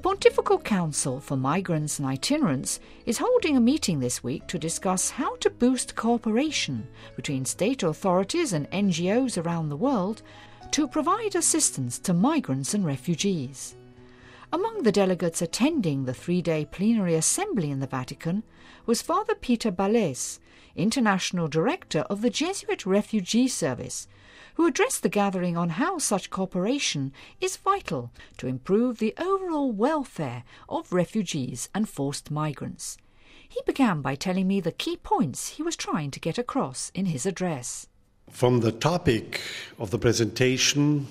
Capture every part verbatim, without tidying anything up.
Pontifical Council for Migrants and Itinerants is holding a meeting this week to discuss how to boost cooperation between state authorities and N G Os around the world to provide assistance to migrants and refugees. Among the delegates attending the three-day plenary assembly in the Vatican was Father Peter Ballès, International Director of the Jesuit Refugee Service, who addressed the gathering on how such cooperation is vital to improve the overall welfare of refugees and forced migrants. He began by telling me the key points he was trying to get across in his address. From the topic of the presentation,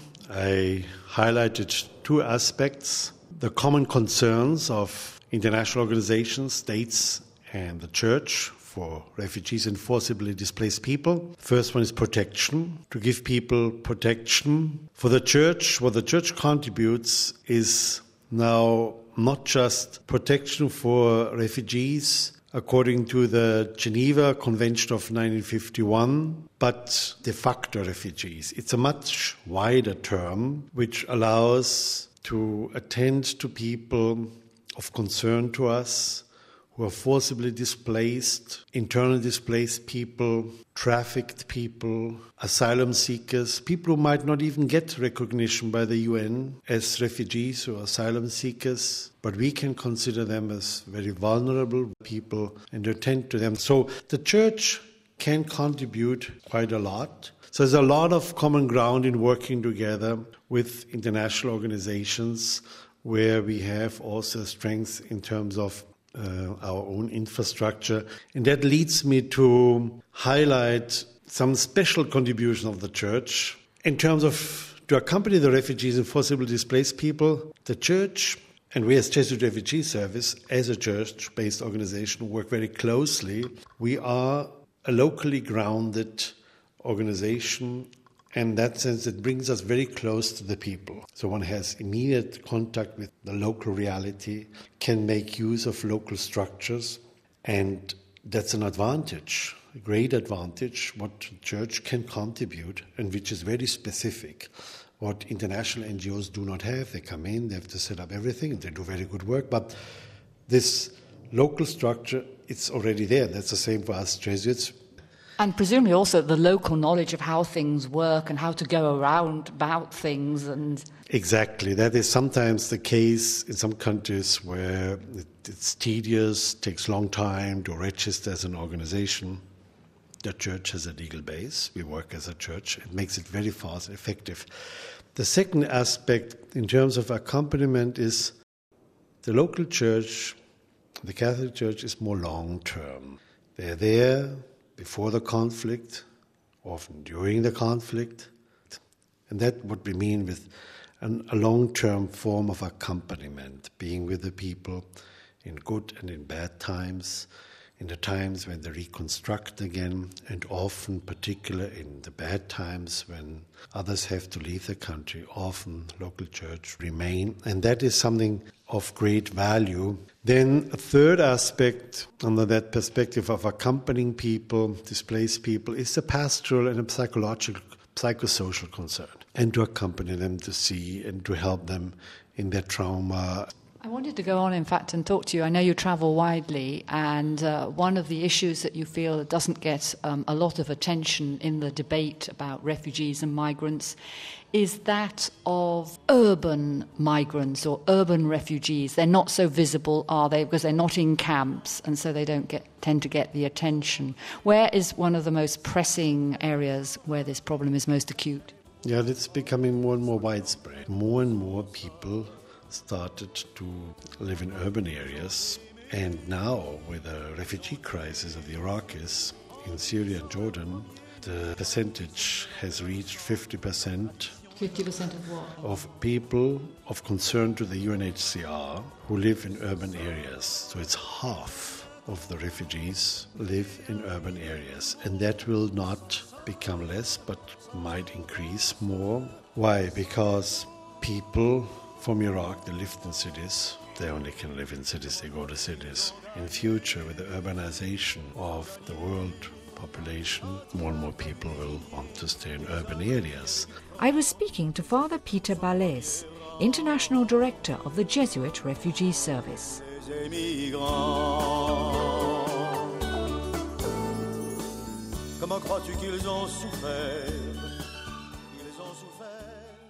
I highlighted two aspects: the common concerns of international organizations, states, and the Church for refugees and forcibly displaced people. First one is protection, to give people protection. For the Church, what the Church contributes is now not just protection for refugees according to the Geneva Convention of nineteen fifty-one, but de facto refugees. It's a much wider term which allows to attend to people of concern to us, who are forcibly displaced, internally displaced people, trafficked people, asylum seekers, people who might not even get recognition by the U N as refugees or asylum seekers, but we can consider them as very vulnerable people and attend to them. So the Church can contribute quite a lot. So there's a lot of common ground in working together with international organizations where we have also strengths in terms of Uh, our own infrastructure. And that leads me to highlight some special contribution of the Church in terms of to accompany the refugees and forcibly displaced people. The Church, and we as Jesuit Refugee Service, as a church-based organization, work very closely. We are a locally grounded organization. And in that sense, it brings us very close to the people. So one has immediate contact with the local reality, can make use of local structures, and that's an advantage, a great advantage, what the Church can contribute, and which is very specific, what international N G Os do not have. They come in, they have to set up everything, and they do very good work, but this local structure, it's already there. That's the same for us Jesuits. And presumably also the local knowledge of how things work and how to go around about things. And exactly. That is sometimes the case in some countries where it, it's tedious, takes a long time to register as an organization. The Church has a legal base. We work as a church. It makes it very fast, effective. The second aspect in terms of accompaniment is the local church, the Catholic Church, is more long-term. They're there before the conflict, often during the conflict. And that's what we mean with an, a long-term form of accompaniment, being with the people in good and in bad times, in the times when they reconstruct again, and often, particularly in the bad times when others have to leave the country, often local church remain. And that is something of great value. Then a third aspect under that perspective of accompanying people, displaced people, is the pastoral and the psychological, psychosocial concern, and to accompany them to see and to help them in their trauma. I wanted to go on, in fact, and talk to you. I know you travel widely, and uh, one of the issues that you feel that doesn't get um, a lot of attention in the debate about refugees and migrants is that of urban migrants or urban refugees. They're not so visible, are they? Because they're not in camps, and so they don't get tend to get the attention. Where is one of the most pressing areas where this problem is most acute? Yeah, it's becoming more and more widespread. More and more people started to live in urban areas. And now, with the refugee crisis of the Iraqis in Syria and Jordan, the percentage has reached fifty percent. fifty percent of what? Of people of concern to the U N H C R who live in urban areas. So it's half of the refugees live in urban areas. And that will not become less, but might increase more. Why? Because people from Iraq, they lived in cities. They only can live in cities, they go to cities. In future, with the urbanization of the world population, more and more people will want to stay in urban areas. I was speaking to Father Peter Ballès. International Director of the Jesuit Refugee Service. Comment crois-tu qu'ils ont souffert